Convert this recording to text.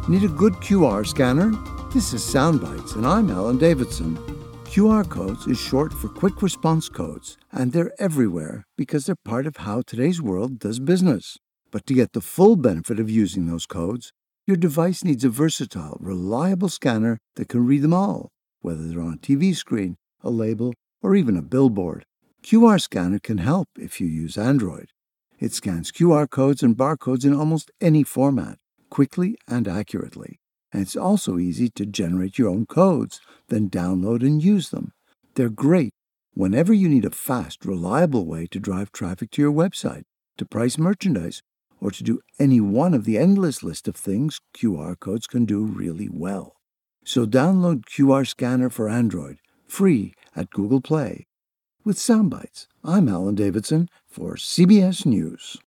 Need a good QR scanner? This is Soundbites, and I'm Alan Davidson. QR codes is short for quick response codes, and they're everywhere because they're part of how today's world does business. But to get the full benefit of using those codes, your device needs a versatile, reliable scanner that can read them all, whether they're on a TV screen, a label, or even a billboard. QR Scanner can help if you use Android. It scans QR codes and barcodes in almost any format, quickly and accurately. And it's also easy to generate your own codes, then download and use them. They're great whenever you need a fast, reliable way to drive traffic to your website, to price merchandise, or to do any one of the endless list of things QR codes can do really well. So download QR Scanner for Android, free at Google Play. With Soundbites, I'm Alan Davidson for CBS News.